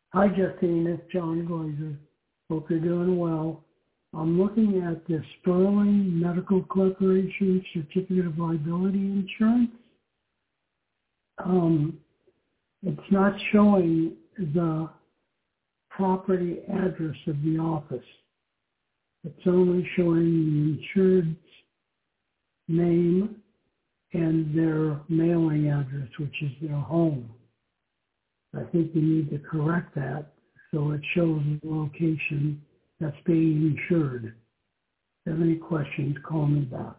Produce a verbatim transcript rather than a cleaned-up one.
Hi, Justine. It's John Glazer. Hope you're doing well. I'm looking at the Sterling Medical Corporation Certificate of Liability Insurance. Um, it's not showing the property address of the office. It's only showing the insured's name and their mailing address, which is their home. I think we need to correct that so it shows the location that's being insured. If you have any questions, call me back.